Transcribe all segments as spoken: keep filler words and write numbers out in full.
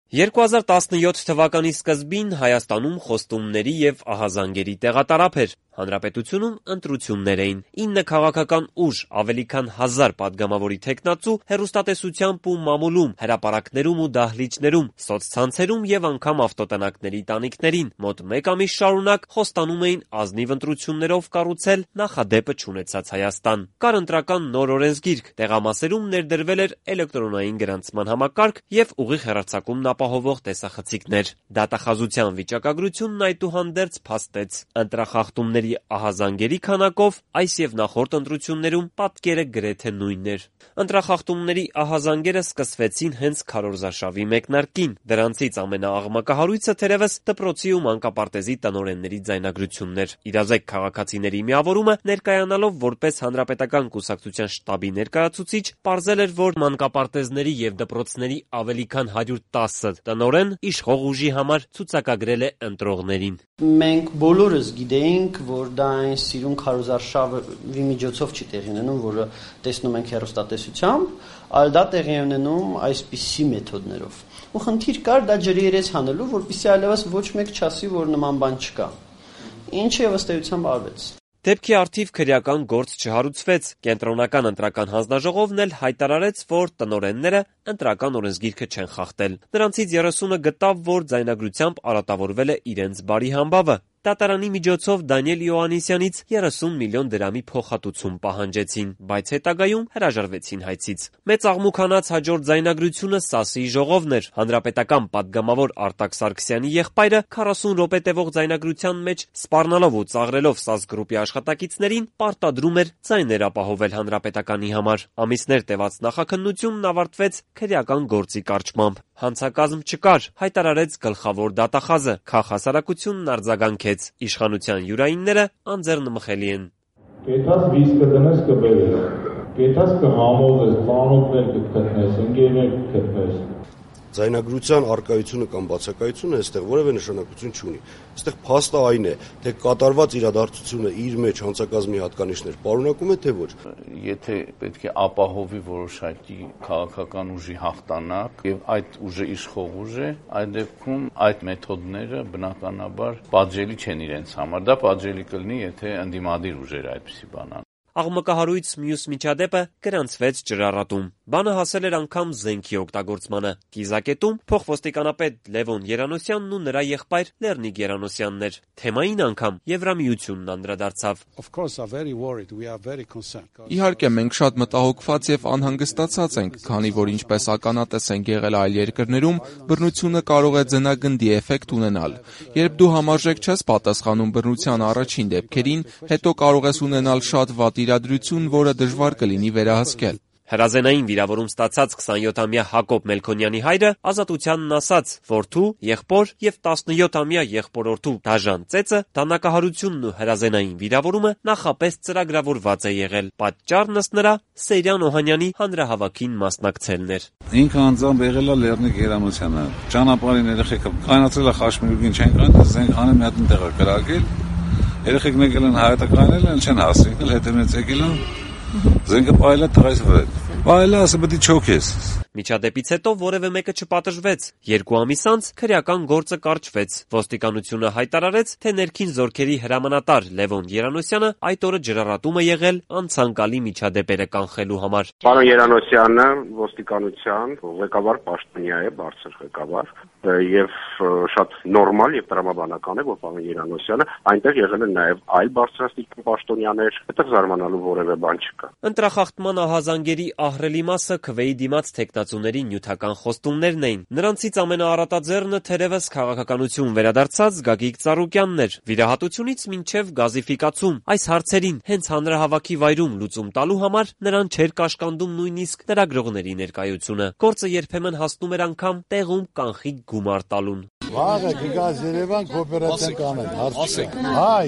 երկու հազար տասնյոթ թվականի սկզբին Հայաստանում խոստումների եւ ահազանգերի տեղատարափ էր։ Հանրապետությունում ընտրություններ էին։ ինը քաղաքական ուժ, ավելի քան հազար պատգամավորի թեկնածու հեռուստատեսությամբ ու մամուլում, հրապարակներում ու դահլիճներում, սոցցանցերում եւ անգամ ավտոտնակների տանիքներին մոտ մեկ ամիս շարունակ խոստանում էին ազնիվ ընտրություններով կառուցել նախադեպը չունեցած Հայաստան։ Կար ընտրական նոր օրենսգիրք, տեղամասերում ներդրվել էր էլեկտրոնային գրանցման համակարգ եւ ուղիղ հեռարձակումն ապահովող տեսախցիկներ։ Դատախազության վիճակագրությունն այդուհանդերձ փաստեց ընտրախախտումների ահազանգերի քանակով այս եւ նախորդ ընտրություններում պատկերը գրեթե նույնն էր։ Ընտրախախտումների ահազանգերը սկսվեցին հենց քարոզարշավի մեկնարկին։ Դրանցից ամենաաղմկահարույցը թերևս դպրոցի ու մանկապարտեզի տնօրենների ձայնագրությունն էր։ Իրազեկ քաղաքացիների միավորումը ներկայանալով որպես հանրապետական կուսակցության շտաբի ներկայացուցիչ, պարզել էր, որ մանկապարտեզների եւ դպրոցների ավելի քան հարյուր տասը տնօրեն իշխող ուժի համար ցուցակագրել է ընտրողներին։ Մենք բոլորս գիտեինք, որ դա այն սիրուն քարոզարշավի միջոցով չի տեղի ունենում, որը տեսնում ենք հեռուստատեսությամբ, այլ դա տեղի ունենում այսպիսի մեթոդներով։ Ու խնդիր կար դա ջրի երես հանելու, որպեսզի այլևս ոչ մեկ չասի, որ նման բան չկա։ Ինչը ըստ էության արվեց։ Դեպքի առթիվ քրեական գործ չհարուցվեց։ Կենտրոնական ընտրական հանձնաժողովն էլ հայտարարեց, որ տնօրենները ընտրական օրենսգիրքը չեն խախտել։ Նրանցից երեսունը գտավ, որ ձայնագրությամբ արատավորվել է իրենց բարի համբավը։ Դատարանի միջոցով Դանիել Իոաննիսյանից երեսուն միլիոն դրամի փոխհատուցում պահանջեցին, բայց հետագայում հրաժարվեցին հայցից։ Մեծ աղմուկանաց հաջորդ ձայնագրությունը ՍԱՍ-ի ժողովն էր։ Հանրապետական պատգամավոր Արտակ Սարգսյանի եղբայրը քառասուն րոպե տևող ձայնագրության մեջ սպառնալով ու ծաղրելով ՍԱՍ գրուպի աշխատակիցներին պարտադրում էր ձայներ ապահովել հանրապետականի համար։ Ամիսներ տևած նախաքննությունն ավարտվեց քրեական գործի կարճմամբ։ Հանցակազմ չկար, հայտարարեց գլխավոր դատախազը։ Քաղաքասարակությունն արձագանքեց։ Իշխանության յուրայինները անձեռնմխելի են։ Կեթաս վիսկը դնես կբերես, կեթաս կհամոզես, ծանոթներ կգտնես, ընկերներ կգտնես։ Ձայնագրության արկայությունը կամ բացակայությունը այստեղ որևէ նշանակություն չունի։ Այստեղ փաստը այն է, թե կատարված իրադարձությունը իր մեջ հանցակազմի հատկանիշներ պարունակում է, թե ոչ։ Եթե պետք է ապահովի որոշակի քաղաքական ուժի հաղթանակ եւ այդ ուժը իշխող ուժ է, այդ դեպքում այդ մեթոդները բնականաբար պատժելի չեն իրենց համար։ Դա պատժելի կլինի, եթե ընդդիմադիր ուժերը այդպիսի բան անեն։ Աղմկահարույց մյուս միջադեպը գրանցվեց ջրառատում։ Բանը հասել էր անգամ զենքի օգտագործմանը։ Կիզակետում փոխոստիկանապետ Լևոն Երանոսյանն ու նրա եղբայր Լեռնիկ Երանոսյանն էր։ Թեմային անգամ Եվրամիությունն անդրադարձավ։ Իհարկե, մենք շատ մտահոգված եւ անհանգստացած ենք, քանի որ ինչպես ականատես ենք եղել այլ երկրներում, բռնությունը կարող է ձնագնդի էֆեկտ ունենալ։ Երբ դու համարժեք չես պատասխանում բռնության առաջին դեպքերին, հետո կարող ես ունենալ շատ վատ իրադրություն, որը դժվար կլինի վերահսկել։ Հրազենային վիրավորում ստացած քսանյոթամյա Հակոբ Մելքոնյանի հայրը ազատությանն ասաց, որդու, եղբոր եւ տասնյոթամյա եղբորորդու դաժան ծեծը, դանակահարությունն ու հրազենային վիրավորումը նախապես ծրագրավորված է եղել։ Պատճառն ըստ նրա Սեյրան Օհանյանի հանրահավաքին մասնակցելն էր։ Ինքը անձամբ եղել է Լեռնիկ Երանոսյանը։ Ճանապարհին երեխեքը կանացել է խաշմիրուկին չեն կանել, զենք հանը մի հատ տեղ կրակել։ Երեխեքն եկել են հայտակայանել են, չեն հասել, հետևից եկել են զենքը պայել է տղայիս վրա։ Պայել է, ասը պետք է չոքես։ Միջադեպից հետո որևէ մեկը չպատժվեց։ Երկու ամիս անց քրեական գործը կարճվեց։ Ոստիկանությունը հայտարարեց, թե ներքին զորքերի հրամանատար Լևոն Երանոսյանը այդ օրը ջրառատում է եղել անցանկալի միջադեպերը կանխելու համար։ Պարոն Երանոսյանը ոստիկանության ղեկավար պաշտոնյա է, բարձր ղեկավար, եւ շատ նորմալ եւ տրամաբանական է, որ պարոն Երանոսյանը այնտեղ եղել են նաեւ այլ բարձրաստիճան պաշտոնյաներ, այդտեղ զարմանալու որևէ բան չկա։ Ընտրախախտման ահազանգերի ահռելի մասը քվեի դիմաց թեկնածուների նյութական խոստումներն էին։ Նրանցից ամենաառատաձեռնը թերևս քաղաքականություն վերադարձած Գագիկ Ծառուկյանն էր։ Վիրահատությունից մինչև գազիֆիկացում այս հարցերին հենց հանրահավաքի վայրում լուծում տալու համար նրան չէր կաշկանդում նույնիսկ լրագրողների ներկայությունը։ Գործը երբեմն հասնում էր անգամ տեղում կանխիկ գումար տալուն։ Վաղը կգազ Երևան կոոպերացիան կանեն, հարց չկա։ Հայ,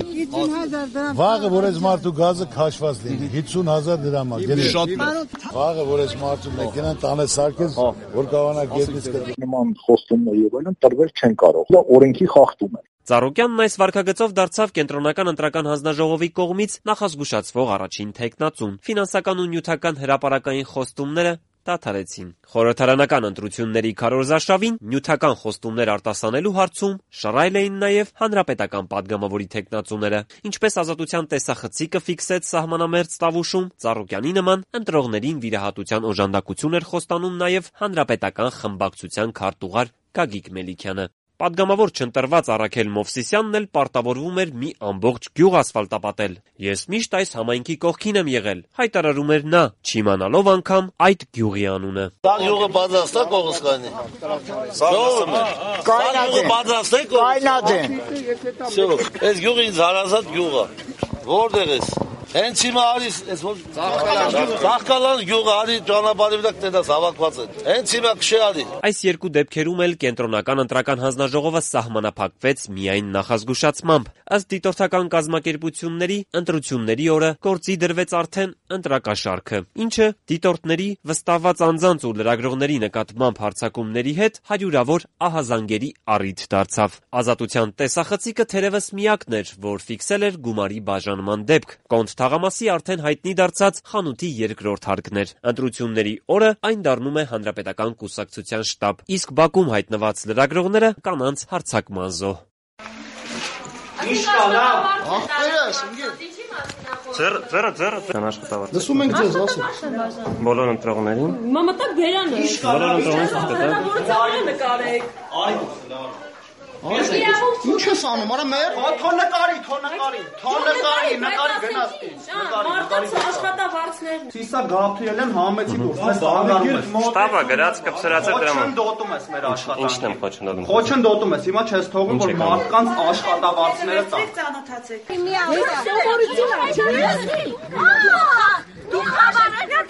վաղը որ այս մարդու գազը քաշված լինի, հիսուն հազար դրամ է, գերի։ Վաղը որ այս մարդու մեքենան տանը սարքես, որ կարողանա գետից կտրի։ Նման խոստումներ եւ այլն տրվել չեն կարող։ Դա օրենքի խախտում է։ Ծառուկյանն այս վարքագծով դարձավ Կենտրոնական ընտրական հանձնաժողովի կողմից նախազգուշացվող առաջին թեկնածուն։ Ֆինանսական ու նյութական հրապարակային խոստումները դադարեցին։ Խորհրդարանական ընտրությունների քարոզարշավին նյութական խոստումներ արտասանելու հարցում շռայլ էին նաև հանրապետական падգամավորի թեկնածուները։ Ինչպես Ազատության տեսախցիկը ֆիքսեց սահմանամերձ Տավուշում, Ծառուկյանի նման ընտրողներին վիրահատության օժանդակություն էր խոստանում նաև հանրապետական խմբակցության քարտուղար Գագիկ Մելիքյանը։ Պատգամավոր չընտրված Առաքել Մովսիսյանն էլ պարտավորվում էր մի ամբողջ գյուղ ասֆալտապատել։ Ես միշտ այս համայնքի կողքին եմ եղել, հայտարարում էր նա, չիմանալով անգամ այդ գյուղի անունը։ Դա գյուղը բարձրացնա կողս կանի։ Կայնադեն։ Բարձրացնեք կայնադեն։ Всё, այս գյուղը ինձ հարազատ գյուղ է։ Որտեղ ես։ Հենց հիմա արիս, այս որ Ծաղկալան գյուղը արի ճանապարհի վրա կտենաս հավաքված են։ Հենց հիմա քշի արի։ Այս երկու դեպքերում էլ կենտրոնական ընտրական հանձնաժողովը սահմանափակվեց միայն նախազգուշացմամբ։ Ըստ դիտորդական կազմակերպությունների, ընտրությունների օրը գործի դրվեց արդեն ընտրակաշարքը, ինչը դիտորդների, վստահված անձանց ու լրագրողների նկատմամբ հարձակումների հետ հարյուրավոր ահազանգերի առիթ դարձավ։ Ազատության տեսախցիկը թերևս միակն էր, որ ֆիքսել էր գումարի բաժանման դեպք։ Կոնտ թաղամասի արդեն հայտնի դարձած խանութի երկրորդ հարկն էր։ Ընտրությունների օրը այն դառնում է հանրապետական կուսակցության շտաբ, իսկ Բաքում հայտնված լրագրողները կանանց հարձակման զոհ։ Ձերը, ձերը, ձերը, ձերը աշխատավարձ։ Լսում ենք ձեզ, ասեք։ Բոլոր ընտրողներին։ Մամտակ բերանը։ Բոլոր ընտրողներին նկարեք։ Այ, ինչ ես անում, արա մեր։ Թո նկարի, թո նկարի, թո նկարի, նկարի գնացի։ Նկարի, նկարի աշխատավարձներն։ Սիսա Գաբրիելեն համեցի դուրս, մեզ անգարում ես։ Շտաբը գրած կպսրած է դրա մոտ։ Խոչընդոտում ես մեր աշխատանքը։ Ինչն եմ խոչընդոտում։ Խոչընդոտում ես, հիմա չես թողում, որ մարդկանց աշխատավարձները տա։ Ծանոթացեք։ Դու խաբարը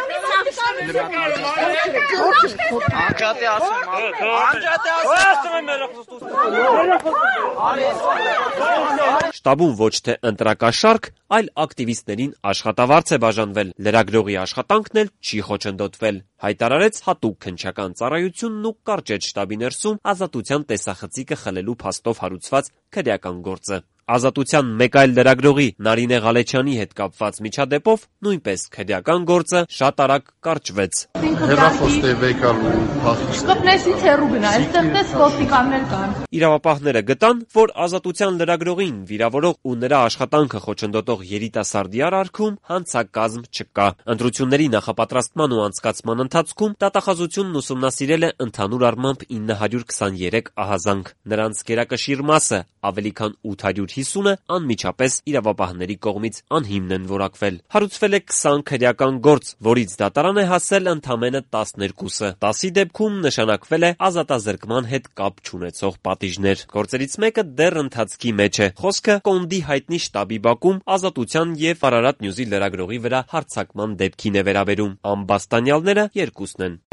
Անջատի ասում, անջատի ասում։ Շտաբում ոչ թե ընտրակաշարք, այլ ակտիվիստներին աշխատավարձ է բաժանվել, լրագրողի աշխատանքն էլ չի խոչընդոտվել, հայտարարեց հատուկ քննչական ծառայությունն ու կարճեց շտաբի ներսում Ազատության տեսախցիկը խլելու փաստով հարուցված քրեական գործը։ Ազատության մեկ այլ լրագրողի Նարինե Ղալեչյանի հետ կապված միջադեպով նույնպես քրեական գործը շատ արագ կարճվեց։ Հեռախոս տևեկալ Սկպնեսից հեռու գնա, այստեղ տես ոստիկաններ կան։ Իրավապահները գտան, որ Ազատության լրագրողին վիրավորող ու նրա աշխատանքը խոչընդոտող երիտասարդի արարքում հանցակազմ չկա։ Ընտրությունների նախապատրաստման ու անցկացման ընթացքում դատախազությունն ուսումնասիրել է ընդհանուր առմամբ ինը հարյուր քսաներեք ահազանգ։ Նրանց գերակշիռ մասը ավելի քան ութ հարյուր հիսունը անմիջապես իրավապահների կողմից անհիմն են որակվել։ Հարուցվել է քսան քրեական գործ, որից դատարան է հասել ընդամենը տասներկուսը։ տասի դեպքում նշանակվել է ազատազրկման հետ կապ չունեցող պատիժներ։ Գործերից մեկը դեռ ընթացքի մեջ է։ Խոսքը Կոնդի հայտնի շտաբի Բաքում Ազատության եւ Արարատ Նյուզի լրագրողի վրա հարձակման դեպքին է վերաբերում։ Ամբաստանյալները երկուսն են։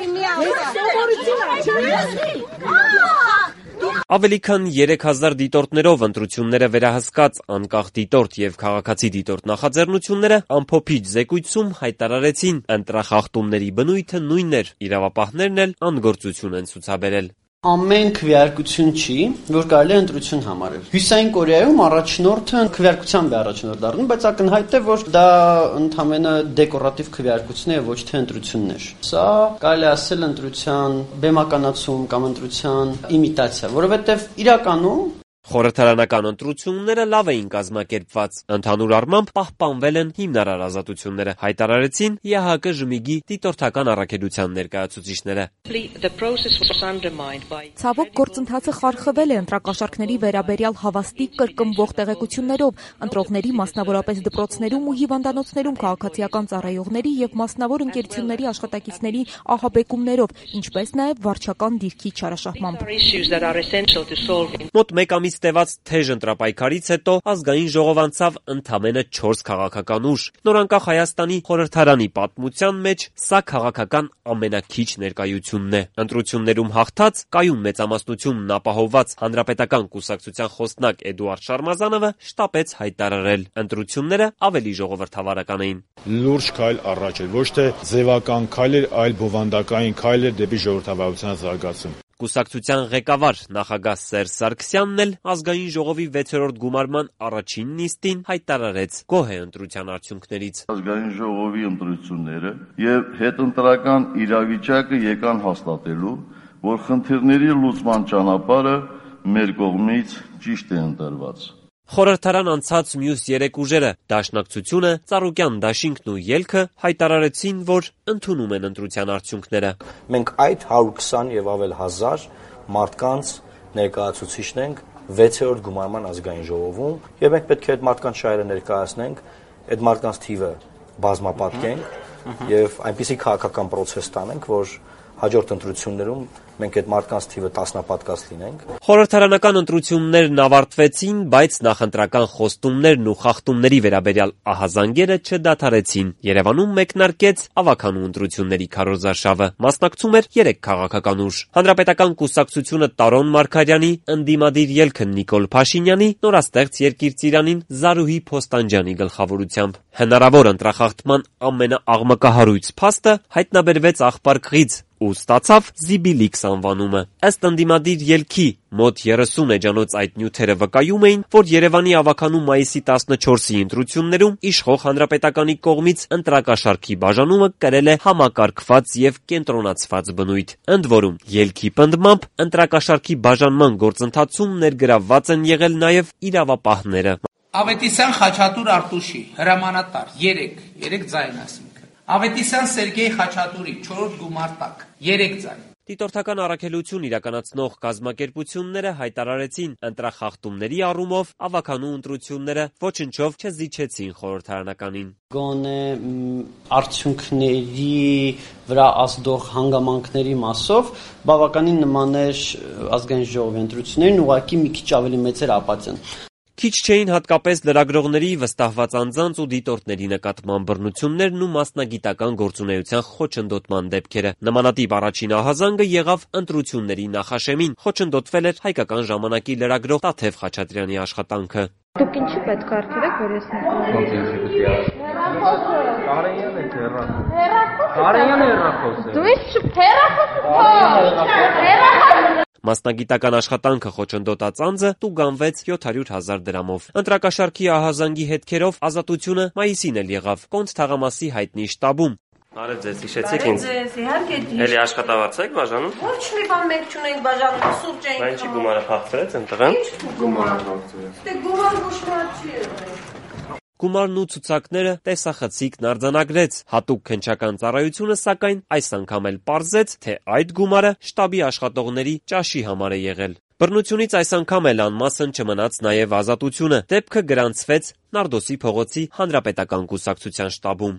Ավելի քան երեք հազար դիտորդներով ընտրությունները վերահսկած անկախ դիտորդ եւ քաղաքացի դիտորդ նախաձեռնությունները ամփոփիչ զեկույցում հայտարարեցին ընտրախախտումների բնույթը նույնն էր, իրավապահներն էլ անգործություն են ցուցաբերել։ Ամեն քվեարկություն չի, որ կարելի է ընտրություն համարել։ Հյուսային Կորեայում առաջնորդը քվեարկությամբ է առաջնորդ դառնում, բայց ակնհայտ է, որ դա ընդհանրապես դեկորատիվ քվեարկություն է, ոչ թե ընտրություններ։ Սա կարելի է ասել ընտրության բեմականացում կամ ընտրության իմիտացիա, որովհետև իրականում Խորհրդարանական ընտրությունները լավ էին կազմակերպված, ընդհանուր առմամբ պահպանվել են հիմնարար ազատությունները, հայտարարեցին ԵՀԿ ժմիգի դիտորդական առաքելության ներկայացուցիչները։ Ցավոք գործընթացը խարխվել է ընտրակաշառքների վերաբերյալ հավաստի կրկնվող տեղեկություններով, ընտրողների, մասնավորապես դպրոցներում ու հիվանդանոցներում քաղաքացիական ծառայողների եւ մասնավոր ընկերությունների աշխատակիցների ահաբեկումներով, ինչպես նաեւ վարչական դիրքի չարաշահմամբ։ Մոտ մեկ ամիս տևած թեժ ընտրապայքարից հետո ազգային ժողով անցավ ընդամենը չորս քաղաքական ուժ։ Նորանկախ Հայաստանի խորհրդարանի պատմության մեջ սա քաղաքական ամենաքիչ ներկայությունն է։ Ընտրություններում հաղթած, կայուն մեծամասնությունն ապահովված հանրապետական կուսակցության խոսնակ Էդուարդ Շարմազանովը շտապեց հայտարարել. ընտրությունները ավելի ժողովրդավարական էին։ Լուրջ քայլ առաջ էր, ոչ թե ձևական քայլ էր, այլ բովանդակային քայլ էր դեպի ժողովրդավարության զարգացում։ Կուսակցության ղեկավար նախագահ Սերժ Սարգսյանն էլ ազգային ժողովի վեցերորդ գումարման առաջին նիստին հայտարարեց գոհ է ընտրության արդյունքներից։ Ազգային ժողովի ընտրությունները եւ հետընտրական իրավիճակը եկան հաստատելու, որ խնդիրների լուծման ճանապարհը մեր կողմից ճիշտ է ընտրված։ Խորհրդարան անցած մյուս երեք ուժերը՝ Դաշնակցությունը, Ծառուկյան դաշինքն ու Ելքը հայտարարեցին, որ ընդունում են ընտրության արդյունքները։ Մենք այդ հարյուր քսան եւ ավել հազար մարդկանց ներկայացուցիչն ենք վեցերորդ գումարման ազգային ժողովում, եւ մենք պետք է այդ մարդկանց շահերը ներկայացնենք, այդ մարդկանց թիվը բազմապատկենք եւ այնպիսի քաղաքական process տանենք, որ հաջորդ ընտրություններում մենք այդ մարդկանց թիվը տասնապատկած լինենք։ Խորհրդարանական ընտրություններն ավարտվեցին, բայց նախընտրական խոստումներն ու խախտումների վերաբերյալ ահազանգերը չդադարեցին։ Երևանում մեկնարկեց ավականու ընտրությունների քարոզարշավը։ Մասնակցում էր երեք քաղաքական ուժ՝ Հանրապետական կուսակցությունը Տարոն Մարգարյանի, ընդդիմադիր Ելքը Նիկոլ Փաշինյանի, Նորաստեղծ երկիր ծիրանին Զարուհի Փոստանջյանի գլխավորությամբ։ Հնարավոր ընտրախախտման ամենաաղմկահարույց փաստը հայտնաբերվեց Աղբարքից ու ստացավ Զիբիլիքս անվանումը։ Ըստ ընդդիմադիր Ելքի մոտ երեսուն էջանոց այդ նյութերը վկայում էին, որ Երևանի ավականու մայիսի տասնչորսի ընտրություններում իշխող Հանրապետականի կողմից ընտրակաշարքի բաժանումը կրել է համակարգված եւ կենտրոնացված բնույթ։ Ընդ որում, Ելքի պնդմամբ ընտրակաշարքի բաժանման գործընթացում ներգրավված են եղել նաեւ իրավապահները։ Ավետիսյան Խաչատուր Արտուշի հրամանատար երեք, երեք ձայն ասինք։ Ավետիսյան Սերգեյ Խաչատուրի չորրորդ գումար տակ երեք ձայն։ Դիտորդական առաքելություն իրականացնող կազմակերպությունները հայտարարեցին ընտրախախտումների առումով ավականու ընտրությունները ոչնչով չզիջեցին խորհրդարանականին։ Գոնե արդյունքների վրա ազդող հանգամանքների մասով բավականին նման էր ազգային ժողովի ընտրություններին, ուղղակի մի քիչ ավելի մեծ էր ապատիան։ Քիչ չէին հատկապես լրագրողների, վստահված անձանց ու դիտորդների նկատմամբ բռնություններն ու մասնագիտական գործունեության խոչընդոտման դեպքերը։ Նմանատիպ առաջին ահազանգը եղավ ընտրությունների նախաշեմին։ Խոչընդոտվել էր հայկական ժամանակի լրագրող Տաթև Խաչատրյանի աշխատանքը։ Դուք ինչի պետք է արքեք, որ ես Կարենյանը հեռախոս։ Կարենյանը հեռախոս է։ Դու ինչ հեռախոս։ Մասնագիտական աշխատանքը խոչընդոտած անձը տուգանվեց յոթ հարյուր հազար դրամով։ Ընտրակաշարքի ահազանգի հետքերով Ազատությունը մայիսին էլ եղավ Կոնց թաղամասի հայտնի շտաբում։ Արև ձեզ, հիշեցիք ինձ։ Ձեզ, իհարկե դիշ։ Էլի աշխատավարձ եք բաժանում։ Ոչ մի բան մենք չունենք բաժանում, սուրճ ենք։ Բա ինչի գումարը փախցրեց ընտրան։ Ինչ գումար փախցրեց։ Դե գումար ոչ մի չի եղել։ Գումարն ու ցուցակները տեսախցիկն արձանագրեց։ Հատուկ քննչական ծառայությունը սակայն այս անգամ էլ պարզեց, թե այդ գումարը շտաբի աշխատողների ճաշի համար է եղել։ Բռնությունից այս անգամ էլ անմասն չմնաց նաև Ազատությունը։ Դեպքը գրանցվեց Նարդոսի փողոցի Հանրապետական կուսակցության շտաբում։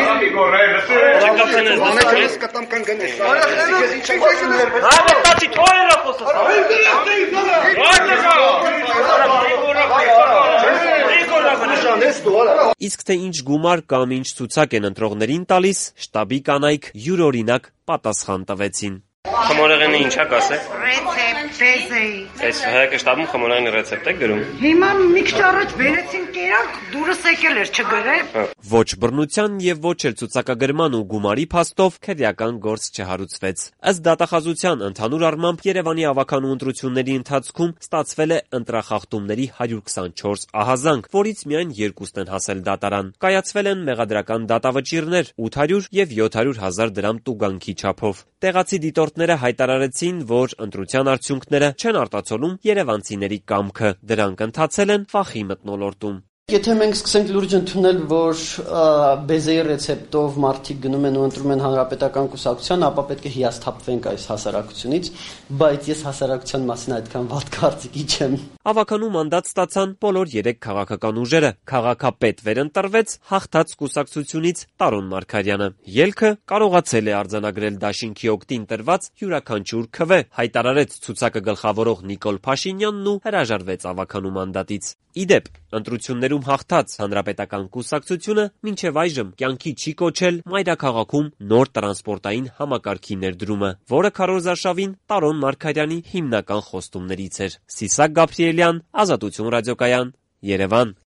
Իսկ թե ինչ գումար կամ ինչ ցուցակ են ընտրողներին տալիս, շտաբի կանայք յուրօրինակ պատասխան տվեցին։ Խմորեղենի ինչա կասեք։ Ռեցեպտ, տեզեի։ Այս հայկը շտաբում խմորեղենի ռեցեպտ եք գրում։ Հիմա մի քիչ առաջ բերեցին կերանք, դուրս եկել էր չգրել։ Ոչ բռնության եւ ոչ էլ ցուցակագրման ու գումարի փաստով քրեական գործ չհարուցվեց։ Ըստ դատախազության ընդհանուր առմամբ Երևանի ավականու ընտրությունների ընթացքում ստացվել է ընտրախախտումների հարյուր քսանչորս ահազանգ, որից միայն երկուսն են հասել դատարան։ Կայացվել են մեղադրական դատավճիռներ ութ հարյուր եւ յոթ հարյուր հազար դրամ տուգանքի չափով։ Տեղացի դիտորդները հայտարարեցին, որ ընտրության արդյունքները չեն արտացոլում երևանցիների կամքը։ Դրանք ընթացել են վախի մթնոլորտում։ Եթե մենք սկսենք լուրջ ընդունել, որ բեզեի ռեցեպտով մարդիկ գնում են ու ընտրում են հանրապետական կուսակցության, ապա պետք է հիասթափվենք այս հասարակությունից, բայց ես հասարակության մասին այդքան վատ կարծիքի չեմ։ Ավականու մանդատ ստացան բոլոր երեք քաղաքական ուժերը։ Քաղաքապետ վերընտրվեց հաղթած կուսակցությունից Տարոն Մարգարյանը։ Ելքը կարողացել է արձանագրել դաշինքի օգտին տրված յուրաքանչյուր քվե, հայտարարեց ցուցակը գլխավորող Նիկոլ Փաշինյանն ու հրաժարվեց ավականու մանդատից։ Իդեպ, ընտրություններում հաղթած Հանրապետական կուսակցությունը մինչև այժմ կյանքի չի կոչել մայրաքաղաքում նոր տրանսպորտային համակարգի ներդրումը, որը քարոզարշավին Տարոն Մարգարյանի հիմնական խոստումներից էր։ Սիսակ Գաբրիելյան, Ազատություն ռադիոկայան, Երևան։